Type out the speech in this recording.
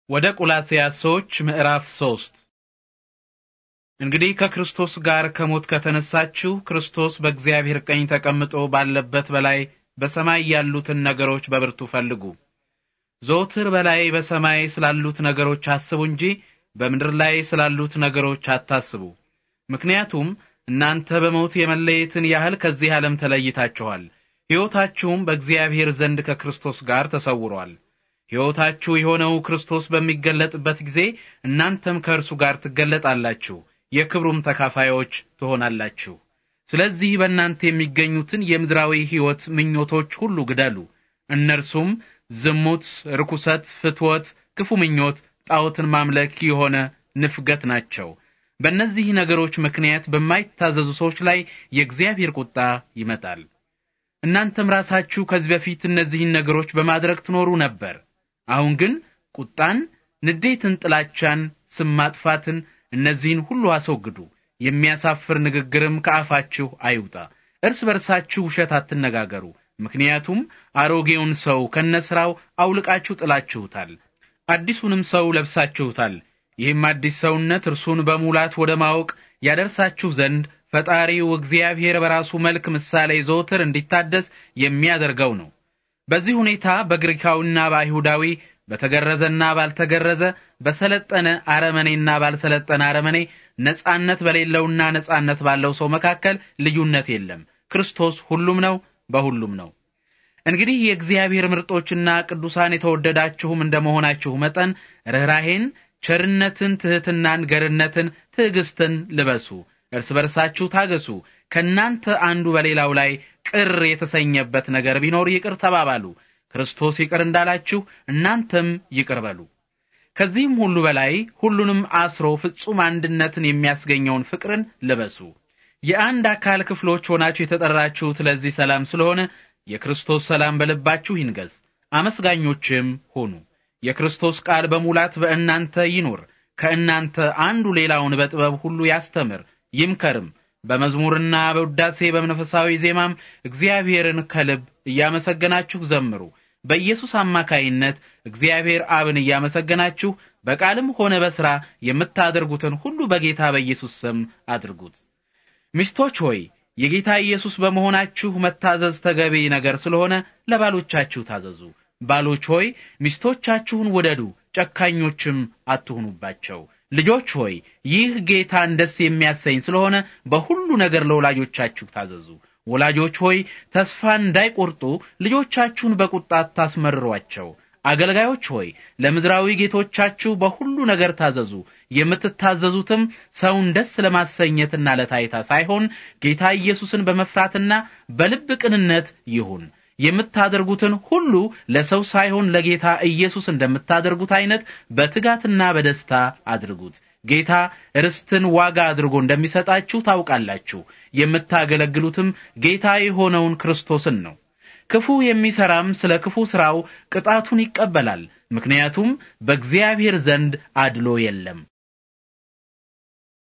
ወደ ቆላስይስ ሰዎች ምዕራፍ 3 እንግዲህ ከክርስቶስ ጋር ከሞት ከተነሳችሁ ክርስቶስ በእግዚአብሔር ቀኝ ተቀምጦ ባለበት በላይ በሰማይ ያሉትን ነገሮች በብርቱ ፈልጉ። ዘወትር በላይ በሰማይ ስላሉት ነገሮች አስቡ እንጂ በምድር ላይ ስላሉት ነገሮች አታስቡ። ምክንያቱም እናንተ በሞት የመለየትን ያህል ከዚህ ዓለም ተለይታችኋል። ሕይወታችሁም በእግዚአብሔር ዘንድ ከክርስቶስ ጋር ተሰውሯል። ሕይወታችሁ የሆነው ክርስቶስ በሚገለጥበት ጊዜ እናንተም ከእርሱ ጋር ትገለጣላችሁ፣ የክብሩም ተካፋዮች ትሆናላችሁ። ስለዚህ በእናንተ የሚገኙትን የምድራዊ ሕይወት ምኞቶች ሁሉ ግደሉ። እነርሱም ዝሙት፣ ርኩሰት፣ ፍትወት፣ ክፉ ምኞት፣ ጣዖትን ማምለክ የሆነ ንፍገት ናቸው። በእነዚህ ነገሮች ምክንያት በማይታዘዙ ሰዎች ላይ የእግዚአብሔር ቁጣ ይመጣል። እናንተም ራሳችሁ ከዚህ በፊት እነዚህን ነገሮች በማድረግ ትኖሩ ነበር። አሁን ግን ቁጣን፣ ንዴትን፣ ጥላቻን፣ ስም ማጥፋትን እነዚህን ሁሉ አስወግዱ። የሚያሳፍር ንግግርም ከአፋችሁ አይውጣ። እርስ በርሳችሁ ውሸት አትነጋገሩ፣ ምክንያቱም አሮጌውን ሰው ከነስራው አውልቃችሁ ጥላችሁታል፣ አዲሱንም ሰው ለብሳችሁታል። ይህም አዲስ ሰውነት እርሱን በሙላት ወደ ማወቅ ያደርሳችሁ ዘንድ ፈጣሪው እግዚአብሔር በራሱ መልክ ምሳሌ ዘወትር እንዲታደስ የሚያደርገው ነው። በዚህ ሁኔታ በግሪካዊና በአይሁዳዊ፣ በተገረዘና ባልተገረዘ፣ በሰለጠነ አረመኔና ባልሰለጠነ አረመኔ፣ ነጻነት በሌለውና ነጻነት ባለው ሰው መካከል ልዩነት የለም። ክርስቶስ ሁሉም ነው፣ በሁሉም ነው። እንግዲህ የእግዚአብሔር ምርጦችና ቅዱሳን የተወደዳችሁም እንደመሆናችሁ መጠን ርህራሄን፣ ቸርነትን፣ ትህትናን፣ ገርነትን፣ ትዕግስትን ልበሱ። እርስ በርሳችሁ ታገሱ። ከናንተ አንዱ በሌላው ላይ ቅር የተሰኘበት ነገር ቢኖር ይቅር ተባባሉ። ክርስቶስ ይቅር እንዳላችሁ እናንተም ይቅር በሉ። ከዚህም ሁሉ በላይ ሁሉንም አስሮ ፍጹም አንድነትን የሚያስገኘውን ፍቅርን ልበሱ። የአንድ አካል ክፍሎች ሆናችሁ የተጠራችሁት ለዚህ ሰላም ስለሆነ የክርስቶስ ሰላም በልባችሁ ይንገስ። አመስጋኞችም ሁኑ። የክርስቶስ ቃል በሙላት በእናንተ ይኑር። ከእናንተ አንዱ ሌላውን በጥበብ ሁሉ ያስተምር ይምከርም። በመዝሙርና በውዳሴ በመንፈሳዊ ዜማም እግዚአብሔርን ከልብ እያመሰገናችሁ ዘምሩ። በኢየሱስ አማካይነት እግዚአብሔር አብን እያመሰገናችሁ በቃልም ሆነ በሥራ የምታደርጉትን ሁሉ በጌታ በኢየሱስ ስም አድርጉት። ሚስቶች ሆይ የጌታ ኢየሱስ በመሆናችሁ መታዘዝ ተገቢ ነገር ስለሆነ ለባሎቻችሁ ታዘዙ። ባሎች ሆይ ሚስቶቻችሁን ውደዱ፣ ጨካኞችም አትሁኑባቸው። ልጆች ሆይ ይህ ጌታን ደስ የሚያሰኝ ስለሆነ በሁሉ ነገር ለወላጆቻችሁ ታዘዙ። ወላጆች ሆይ ተስፋ እንዳይቆርጡ ልጆቻችሁን በቁጣ አታስመርሯቸው። አገልጋዮች ሆይ ለምድራዊ ጌቶቻችሁ በሁሉ ነገር ታዘዙ። የምትታዘዙትም ሰውን ደስ ለማሰኘትና ለታይታ ሳይሆን ጌታ ኢየሱስን በመፍራትና በልብ ቅንነት ይሁን። የምታደርጉትን ሁሉ ለሰው ሳይሆን ለጌታ ኢየሱስ እንደምታደርጉት አይነት በትጋትና በደስታ አድርጉት። ጌታ ርስትን ዋጋ አድርጎ እንደሚሰጣችሁ ታውቃላችሁ። የምታገለግሉትም ጌታ የሆነውን ክርስቶስን ነው። ክፉ የሚሰራም ስለ ክፉ ስራው ቅጣቱን ይቀበላል፣ ምክንያቱም በእግዚአብሔር ዘንድ አድሎ የለም።